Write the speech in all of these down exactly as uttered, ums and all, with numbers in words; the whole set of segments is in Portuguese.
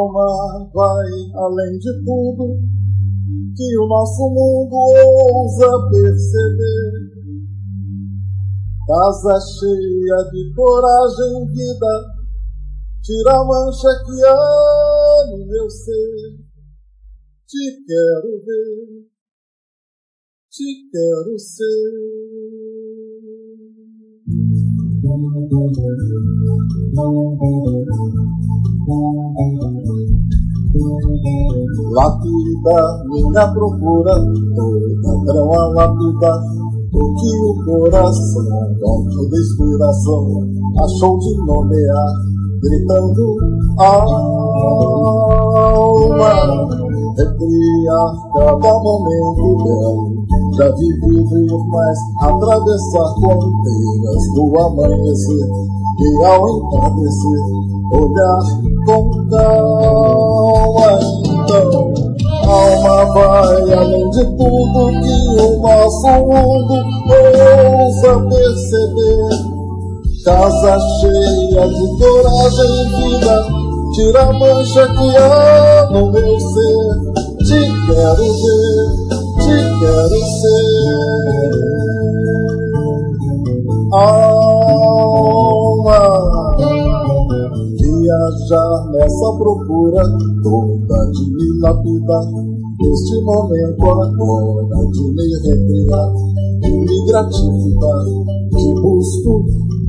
alma vai além de tudo que o nosso mundo ousa perceber. Casa cheia de coragem e vida, tira a mancha que há no meu ser. Te quero ver, te quero ser. Lapida minha procura, toda grão a lapida, o que o coração, dono de inspiração, achou de nomear, gritando alma, recriar cada momento belo já vivido, mas atravessar fronteiras do amanhecer e ao entardecer olhar com calma. Então, alma vai além de tudo que o nosso mundo ousa perceber. Casa cheia de coragem e vida, tira a mancha que há no meu ser. Te quero ver, te quero ser. Alma, viajar nessa procura toda de me lapidar. Neste momento agora de me recriar e me gratificar, que busco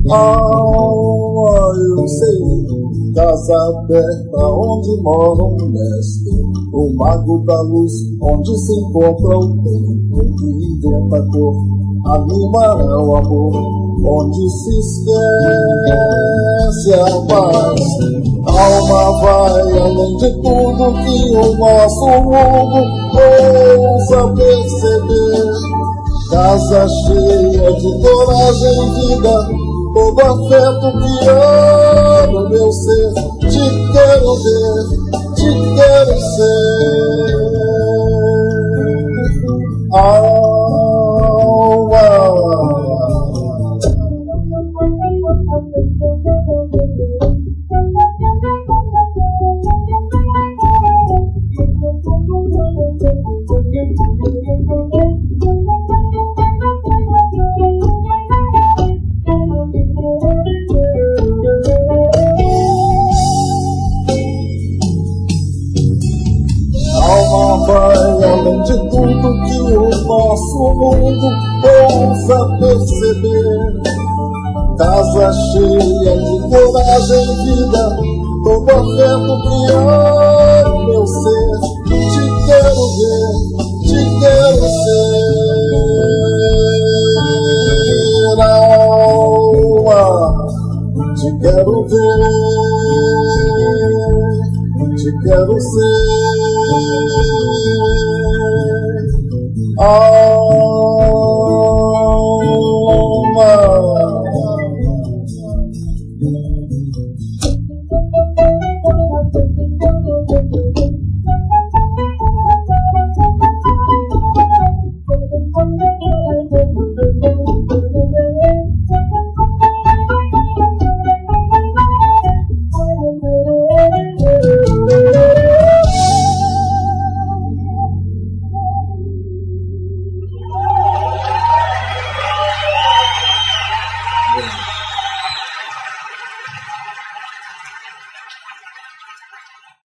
alma, eu sei, casa aberta onde mora um mestre, o mago da luz, onde se encontra o tempo que inventa a cor, animará o amor, onde se esquece a paz. Alma vai além de tudo que o nosso mundo ousa perceber. Casa cheia de coragem e vida, todo afeto que há no meu ser. Te quero ver, te quero ser. Alma. Vai além de tudo que o nosso mundo ousa perceber. Casa cheia de coragem e vida, todo afeto que há no meu ser. Te quero ver, te quero ser. Alma, te quero ver, te quero ser. Oh